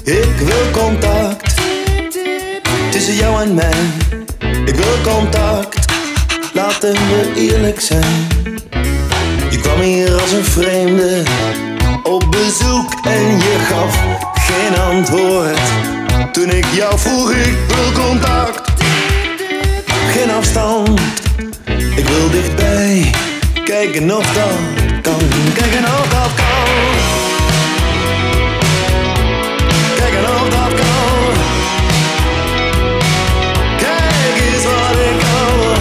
Ik wil contact tussen jou en mij. Ik wil contact, laten we eerlijk zijn. Je kwam hier als een vreemde op bezoek en je gaf geen antwoord. Toen ik jou vroeg, ik wil contact. Geen afstand, ik wil dichtbij. Kijken of dat kan, kijken of dat kan. Kijken of dat kan. Kijk eens wat ik kan.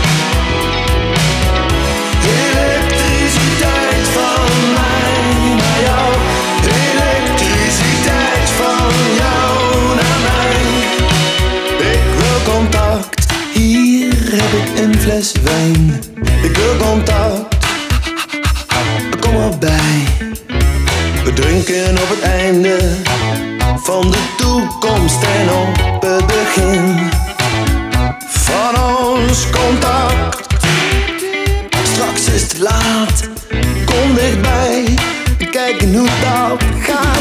Elektriciteit van mij naar jou. Elektriciteit van jou naar mij. Ik wil contact. Hier heb ik een fles wijn. Ik wil contact. Kom erbij. We drinken op het einde van de toekomst en op het begin van ons contact. Straks is het laat. Kom dichtbij. Kijken hoe dat gaat.